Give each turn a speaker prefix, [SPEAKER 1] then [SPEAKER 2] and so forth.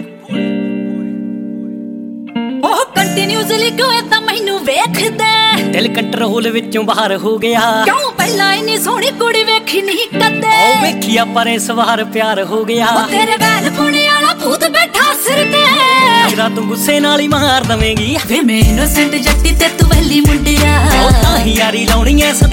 [SPEAKER 1] ਉਹ ਕੰਟੀਨਿਊਸਲੀ ਕਿਉਂ ਏਦਾਂ ਮੈਨੂੰ ਵੇਖਦਾ
[SPEAKER 2] ਦਿਲ ਕੰਟਰੋਲ ਵਿੱਚੋਂ ਬਾਹਰ ਹੋ ਗਿਆ
[SPEAKER 1] ਕਿਉਂ ਪਹਿਲਾਂ ਇੰਨੀ ਸੋਹਣੀ ਕੁੜੀ ਵੇਖੀ ਨਹੀਂ ਕਦੇ
[SPEAKER 2] ਉਹ ਵੇਖਿਆ ਪਰ ਇਸ ਵਾਰ ਪਿਆਰ ਹੋ ਗਿਆ
[SPEAKER 1] ਉਹ ਤੇਰੇ ਵੈਲ ਪੁਣੇ ਵਾਲਾ ਭੂਤ ਬੈਠਾ ਸਿਰ ਤੇ
[SPEAKER 2] ਤੇਰਾ ਤੂੰ ਗੁੱਸੇ ਨਾਲ ਹੀ ਮਾਰ ਦਵੇਂਗੀ
[SPEAKER 1] ਵੇ ਮੈਂ ਇਨੋਸੈਂਟ ਜੱਟੀ ਤੇ ਤੂੰ ਵੈਲੀ ਮੁੰਡਿਆ
[SPEAKER 2] ਉਹ ਤਾਂ ਹੀ ਯਾਰੀ ਲਾਉਣੀ ਐ